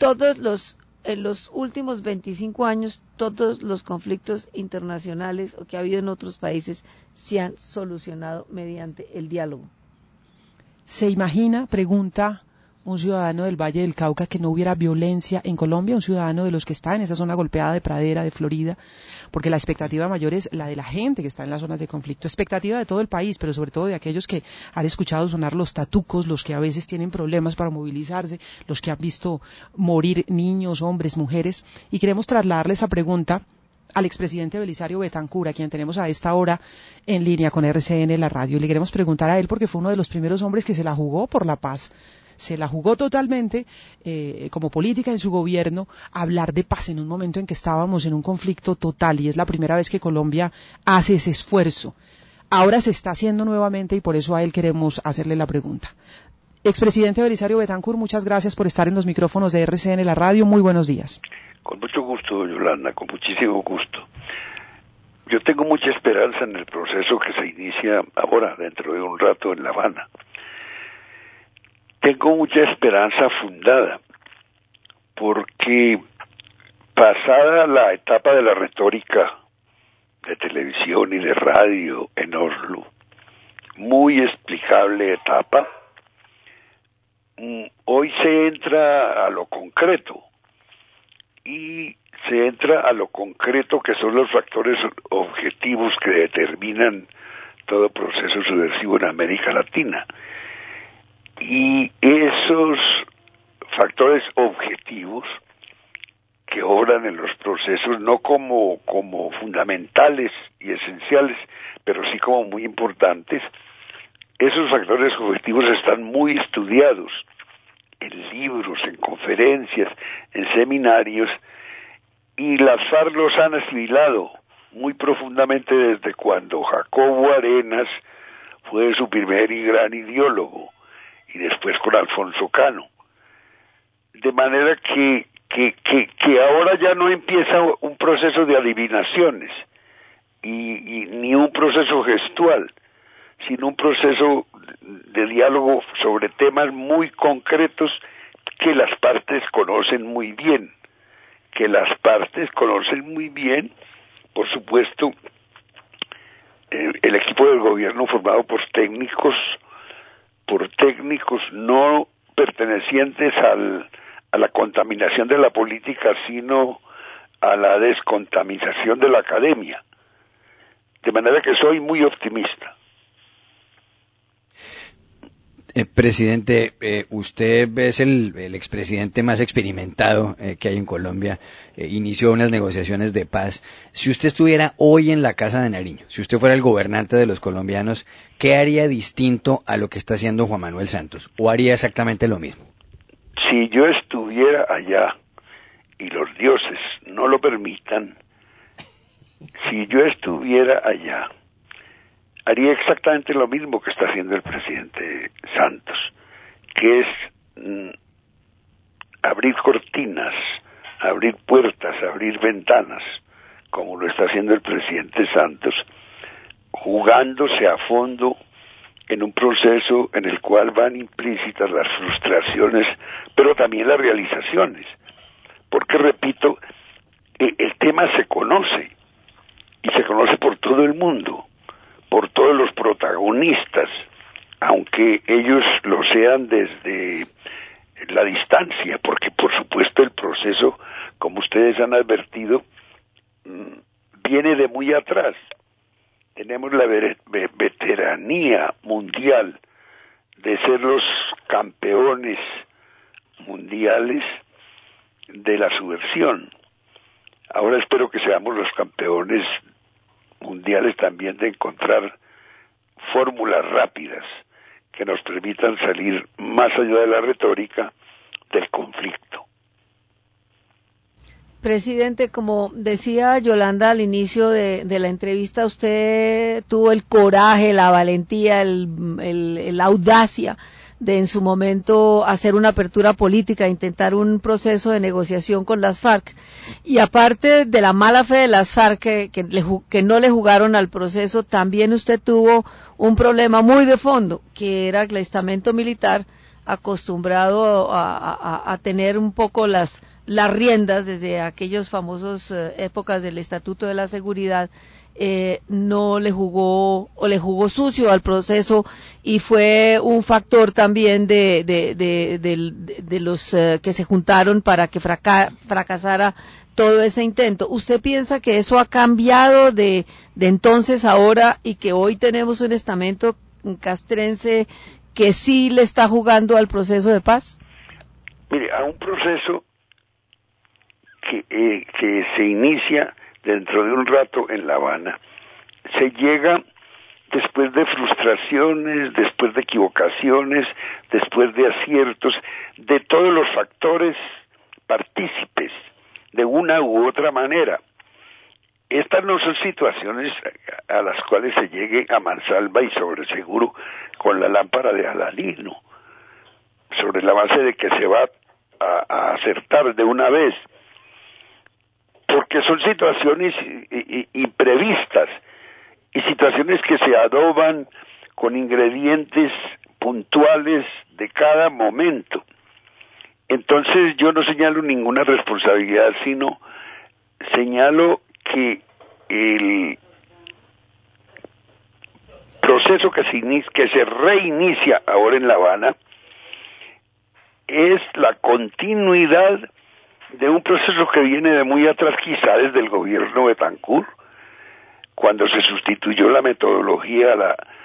en los últimos 25 años, todos los conflictos internacionales o que ha habido en otros países se han solucionado mediante el diálogo. ¿Se imagina, pregunta un ciudadano del Valle del Cauca, que no hubiera violencia en Colombia, un ciudadano de los que está en esa zona golpeada de Pradera, de Florida? Porque la expectativa mayor es la de la gente que está en las zonas de conflicto, expectativa de todo el país, pero sobre todo de aquellos que han escuchado sonar los tatucos, los que a veces tienen problemas para movilizarse, los que han visto morir niños, hombres, mujeres, y queremos trasladarle esa pregunta al expresidente Belisario Betancur, a quien tenemos a esta hora en línea con RCN, la radio, y le queremos preguntar a él porque fue uno de los primeros hombres que se la jugó por la paz. Se la jugó totalmente como política en su gobierno, hablar de paz en un momento en que estábamos en un conflicto total, y es la primera vez que Colombia hace ese esfuerzo. Ahora se está haciendo nuevamente y por eso a él queremos hacerle la pregunta. Expresidente Belisario Betancur, muchas gracias por estar en los micrófonos de RCN, la radio. Muy buenos días. Con mucho gusto, Yolanda, con muchísimo gusto. Yo tengo mucha esperanza en el proceso que se inicia ahora, dentro de un rato, en La Habana. Tengo mucha esperanza fundada, porque pasada la etapa de la retórica de televisión y de radio en Oslo, muy explicable etapa, hoy se entra a lo concreto, y se entra a lo concreto, que son los factores objetivos que determinan todo proceso subversivo en América Latina. Y esos factores objetivos que obran en los procesos no como fundamentales y esenciales, pero sí como muy importantes, esos factores objetivos están muy estudiados en libros, en conferencias, en seminarios, y las FARC los han asimilado muy profundamente desde cuando Jacobo Arenas fue su primer y gran ideólogo, y después con Alfonso Cano. De manera que ahora ya no empieza un proceso de adivinaciones, y ni un proceso gestual, sino un proceso de diálogo sobre temas muy concretos que las partes conocen muy bien, por supuesto, el equipo del gobierno formado por técnicos no pertenecientes a la contaminación de la política, sino a la descontaminación de la academia. De manera que soy muy optimista. Presidente, usted es el expresidente más experimentado que hay en Colombia, inició unas negociaciones de paz. Si usted estuviera hoy en la Casa de Nariño, si usted fuera el gobernante de los colombianos, ¿qué haría distinto a lo que está haciendo Juan Manuel Santos? ¿O haría exactamente lo mismo? Si yo estuviera allá y los dioses no lo permitan, si yo estuviera allá, haría exactamente lo mismo que está haciendo el presidente Santos, que es abrir cortinas, abrir puertas, abrir ventanas, como lo está haciendo el presidente Santos, jugándose a fondo en un proceso en el cual van implícitas las frustraciones, pero también las realizaciones. Porque, repito, el tema se conoce, y se conoce por todo el mundo, por todos los protagonistas, aunque ellos lo sean desde la distancia, porque por supuesto el proceso, como ustedes han advertido, viene de muy atrás. Tenemos la veteranía mundial de ser los campeones mundiales de la subversión. Ahora espero que seamos los campeones mundiales también de encontrar fórmulas rápidas que nos permitan salir más allá de la retórica del conflicto. Presidente, como decía Yolanda al inicio de la entrevista, usted tuvo el coraje, la valentía, la audacia de en su momento hacer una apertura política, intentar un proceso de negociación con las FARC. Y aparte de la mala fe de las FARC que no le jugaron al proceso, también usted tuvo un problema muy de fondo, que era que el estamento militar acostumbrado a tener un poco las riendas desde aquellos famosos épocas del Estatuto de la Seguridad, no le jugó o le jugó sucio al proceso y fue un factor también de los que se juntaron para que fracasara todo ese intento. ¿Usted piensa que eso ha cambiado de entonces a ahora y que hoy tenemos un estamento castrense que sí le está jugando al proceso de paz? Mire, a un proceso que se inicia dentro de un rato en La Habana, se llega después de frustraciones, después de equivocaciones, después de aciertos, de todos los factores partícipes, de una u otra manera. Estas no son situaciones a las cuales se llegue a mansalva y sobre seguro con la lámpara de Aladino, sobre la base de que se va a acertar de una vez, porque son situaciones imprevistas y situaciones que se adoban con ingredientes puntuales de cada momento. Entonces yo no señalo ninguna responsabilidad, sino señalo que el proceso que se reinicia ahora en La Habana es la continuidad de un proceso que viene de muy atrás, quizá desde el gobierno de Betancur, cuando se sustituyó la metodología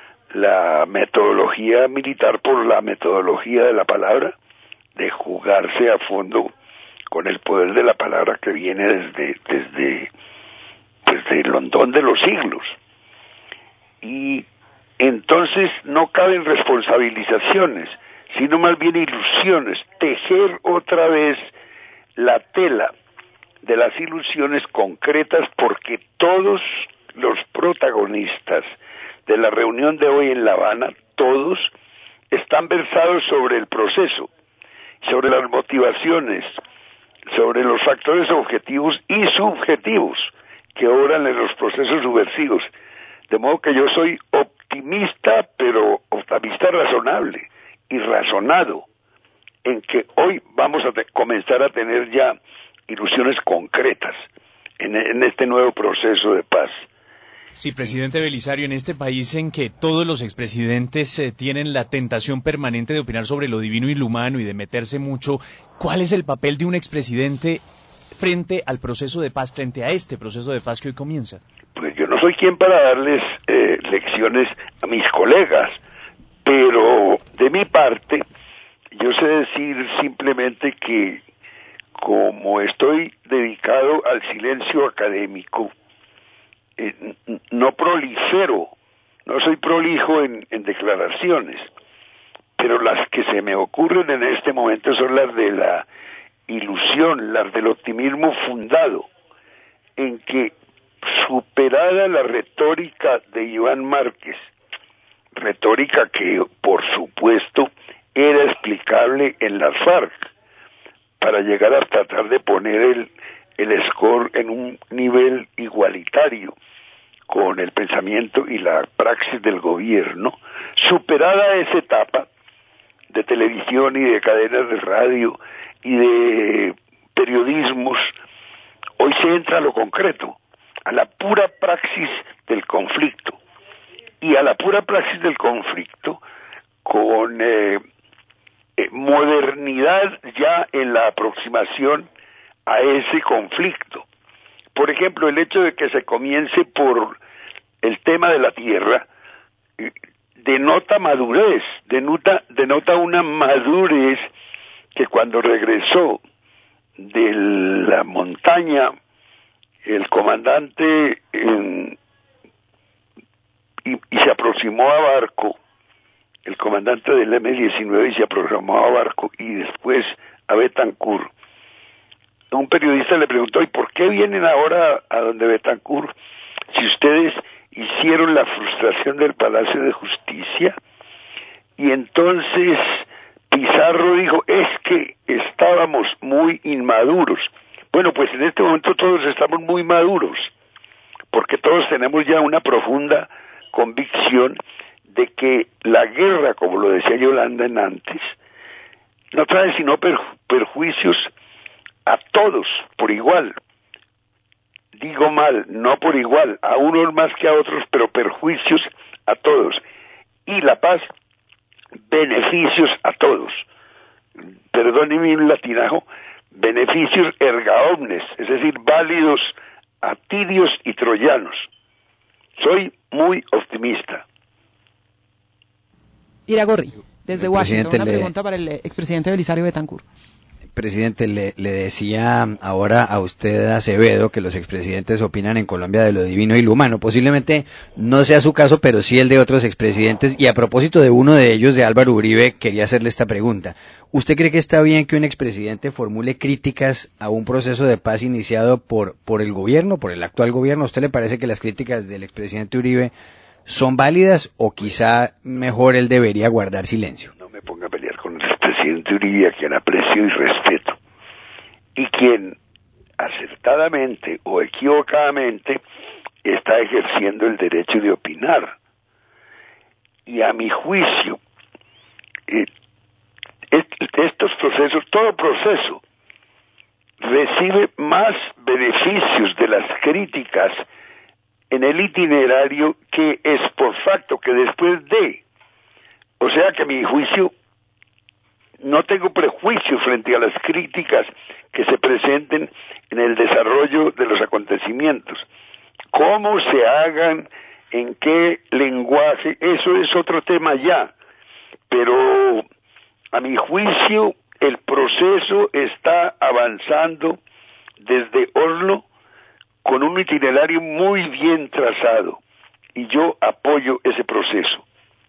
militar por la metodología de la palabra, de jugarse a fondo con el poder de la palabra que viene desde el hondón de los siglos. Y entonces no caben responsabilizaciones, sino más bien ilusiones, tejer otra vez la tela de las ilusiones concretas, porque todos los protagonistas de la reunión de hoy en La Habana, todos están versados sobre el proceso, sobre las motivaciones, sobre los factores objetivos y subjetivos que obran en los procesos subversivos. De modo que yo soy optimista, pero optimista razonable y razonado, en que hoy vamos a comenzar a tener ya ilusiones concretas en este nuevo proceso de paz. Sí, presidente Belisario, en este país en que todos los expresidentes tienen la tentación permanente de opinar sobre lo divino y lo humano y de meterse mucho, ¿cuál es el papel de un expresidente frente al proceso de paz, frente a este proceso de paz que hoy comienza? Pues yo no soy quien para darles lecciones a mis colegas, pero de mi parte yo sé decir simplemente que como estoy dedicado al silencio académico, no prolifero, no soy prolijo en declaraciones, pero las que se me ocurren en este momento son las de la ilusión, las del optimismo fundado, en que superada la retórica de Iván Márquez, retórica que por supuesto era explicable en las FARC, para llegar a tratar de poner el score en un nivel igualitario con el pensamiento y la praxis del gobierno, superada esa etapa de televisión y de cadenas de radio y de periodismos, hoy se entra a lo concreto, a la pura praxis del conflicto, y a la pura praxis del conflicto con modernidad ya en la aproximación a ese conflicto. Por ejemplo, el hecho de que se comience por el tema de la tierra denota madurez, denota una madurez que cuando regresó de la montaña el comandante y se aproximó a Barco, el comandante del M-19 y se aproximó a Barco y después a Betancur. Un periodista le preguntó, ¿y por qué vienen ahora a donde Betancur si ustedes hicieron la frustración del Palacio de Justicia? Y entonces Pizarro dijo, es que estábamos muy inmaduros. Bueno, pues en este momento todos estamos muy maduros, porque todos tenemos ya una profunda convicción de que la guerra, como lo decía Yolanda en antes, no trae sino perjuicios a todos por igual. Digo mal, no por igual, a unos más que a otros, pero perjuicios a todos. Y la paz, beneficios a todos. Perdónenme un latinajo, beneficios erga omnes, es decir, válidos a tirios y troyanos. Soy muy optimista. Iragorri, desde Washington, una pregunta para el expresidente Belisario Betancur. Presidente, le decía ahora a usted, Acevedo, que los expresidentes opinan en Colombia de lo divino y lo humano. Posiblemente no sea su caso, pero sí el de otros expresidentes. Y a propósito de uno de ellos, de Álvaro Uribe, quería hacerle esta pregunta. ¿Usted cree que está bien que un expresidente formule críticas a un proceso de paz iniciado por el gobierno, por el actual gobierno? ¿A usted le parece que las críticas del expresidente Uribe son válidas o quizá mejor él debería guardar silencio? No me ponga a pelear con el expresidente Uribe, a quien aprecio y respeto, y quien acertadamente o equivocadamente está ejerciendo el derecho de opinar. Y a mi juicio, estos procesos, todo proceso, recibe más beneficios de las críticas en el itinerario que es por facto, que después de. O sea que a mi juicio no tengo prejuicio frente a las críticas que se presenten en el desarrollo de los acontecimientos. Cómo se hagan, en qué lenguaje, eso es otro tema ya. Pero a mi juicio el proceso está avanzando desde Oslo con un itinerario muy bien trazado, y yo apoyo ese proceso.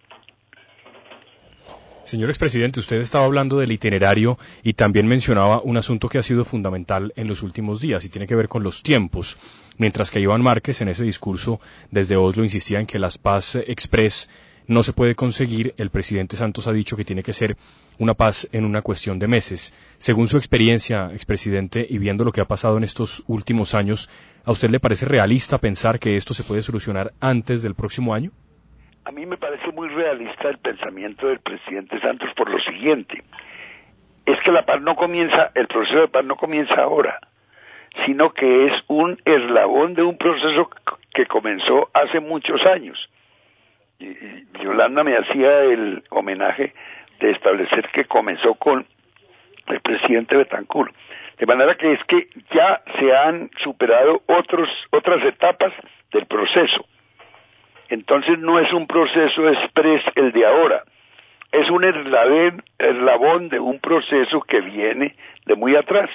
Señor expresidente, usted estaba hablando del itinerario y también mencionaba un asunto que ha sido fundamental en los últimos días y tiene que ver con los tiempos. Mientras que Iván Márquez en ese discurso desde Oslo insistía en que las paz express no se puede conseguir, el presidente Santos ha dicho que tiene que ser una paz en una cuestión de meses. Según su experiencia, expresidente, y viendo lo que ha pasado en estos últimos años, ¿a usted le parece realista pensar que esto se puede solucionar antes del próximo año? A mí me parece muy realista el pensamiento del presidente Santos por lo siguiente. Es que la paz no comienza, el proceso de paz no comienza ahora, sino que es un eslabón de un proceso que comenzó hace muchos años. Y Yolanda me hacía el homenaje de establecer que comenzó con el presidente Betancur. De manera que es que ya se han superado otras etapas del proceso. Entonces no es un proceso express el de ahora, es un eslabón de un proceso que viene de muy atrás.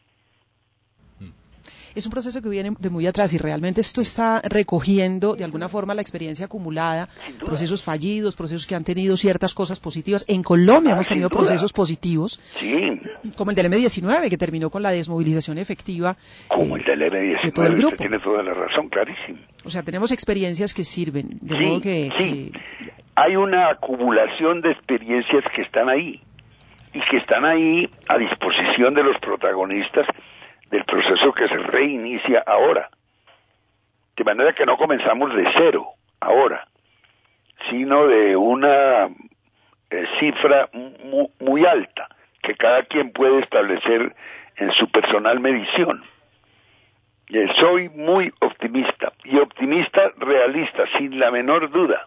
Es un proceso que viene de muy atrás y realmente esto está recogiendo de alguna forma la experiencia acumulada, procesos fallidos, procesos que han tenido ciertas cosas positivas. En Colombia hemos tenido procesos positivos, sí, como el del M-19, que terminó con la desmovilización efectiva como el del M-19, de todo el grupo. Usted tiene toda la razón, clarísimo. O sea, tenemos experiencias que sirven, de modo que hay una acumulación de experiencias que están ahí, y que están ahí a disposición de los protagonistas del proceso que se reinicia ahora. De manera que no comenzamos de cero ahora, sino de una cifra muy alta, que cada quien puede establecer en su personal medición. Soy muy optimista, y optimista realista, sin la menor duda.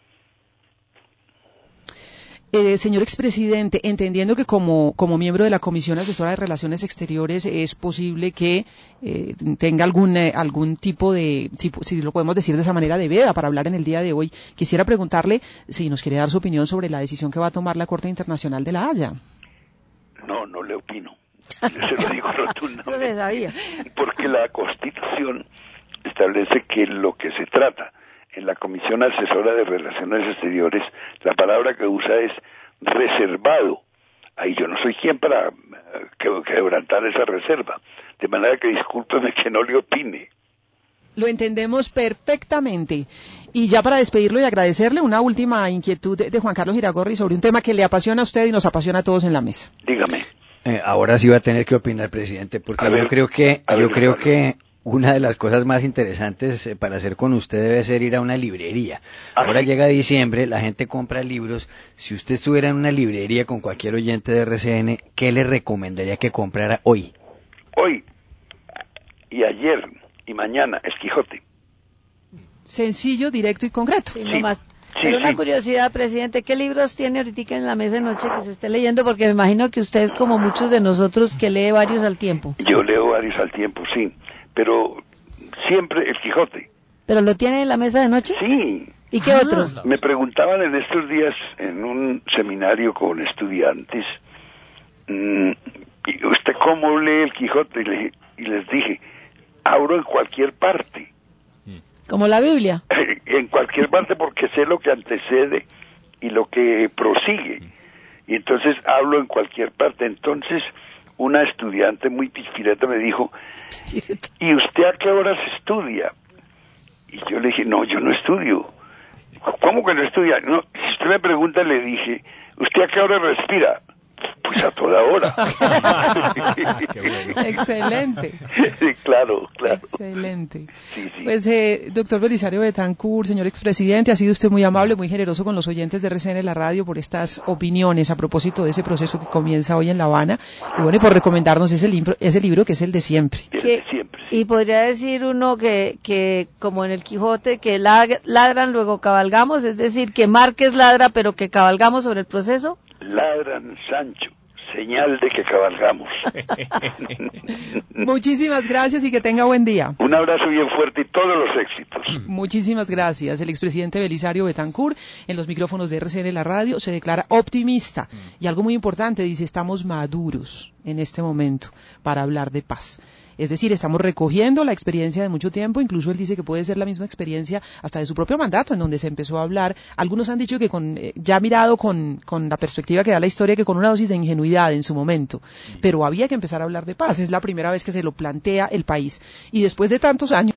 Señor expresidente, entendiendo que como miembro de la Comisión Asesora de Relaciones Exteriores es posible que tenga algún tipo de, si lo podemos decir de esa manera, de veda para hablar en el día de hoy, quisiera preguntarle si nos quiere dar su opinión sobre la decisión que va a tomar la Corte Internacional de La Haya. No le opino. Se lo digo rotundamente. Eso se sabía. Porque la Constitución establece que lo que se trata en la Comisión Asesora de Relaciones Exteriores, la palabra que usa es reservado. Ahí yo no soy quien para quebrantar esa reserva. De manera que discúlpeme que no le opine. Lo entendemos perfectamente. Y ya para despedirlo y agradecerle, una última inquietud de Juan Carlos Iragorri sobre un tema que le apasiona a usted y nos apasiona a todos en la mesa. Dígame. Ahora sí va a tener que opinar, presidente, porque yo creo que una de las cosas más interesantes para hacer con usted debe ser ir a una librería. Ahora llega diciembre, la gente compra libros. Si usted estuviera en una librería con cualquier oyente de RCN, ¿qué le recomendaría que comprara hoy? Hoy y ayer y mañana, El Quijote. Sencillo, directo y concreto. Sí, no más. Pero una curiosidad, presidente, ¿qué libros tiene ahorita en la mesa de noche que se esté leyendo? Porque me imagino que usted es como muchos de nosotros que lee varios al tiempo. Yo leo varios al tiempo, sí, pero siempre El Quijote. ¿Pero lo tiene en la mesa de noche? Sí. ¿Y qué otros? Me preguntaban en estos días en un seminario con estudiantes, ¿usted cómo lee El Quijote? Y les dije, abro en cualquier parte. ¿Como la Biblia? En cualquier parte, porque sé lo que antecede y lo que prosigue. Y entonces hablo en cualquier parte. Entonces una estudiante muy pispireta me dijo, ¿y usted a qué horas estudia? Y yo le dije, no, yo no estudio. ¿Cómo que no estudia? No, si usted me pregunta, le dije, ¿usted a qué hora respira? Pues a toda hora. Excelente. Claro. Excelente. Sí. Pues, doctor Belisario Betancur, señor expresidente, ha sido usted muy amable, muy generoso con los oyentes de RCN La Radio por estas opiniones a propósito de ese proceso que comienza hoy en La Habana, y bueno, y por recomendarnos ese libro que es el de siempre. Y podría decir uno que como en el Quijote, que ladran, luego cabalgamos, es decir, que Márquez ladra, pero que cabalgamos sobre el proceso. Ladran, Sancho, señal de que cabalgamos. Muchísimas gracias y que tenga buen día. Un abrazo bien fuerte y todos los éxitos. Muchísimas gracias. El expresidente Belisario Betancur, en los micrófonos de RCN La Radio, se declara optimista. Y algo muy importante, dice, estamos maduros en este momento para hablar de paz. Es decir, estamos recogiendo la experiencia de mucho tiempo, incluso él dice que puede ser la misma experiencia hasta de su propio mandato, en donde se empezó a hablar. Algunos han dicho que ya mirado con la perspectiva que da la historia, que con una dosis de ingenuidad en su momento, pero había que empezar a hablar de paz. Es la primera vez que se lo plantea el país. Y después de tantos años,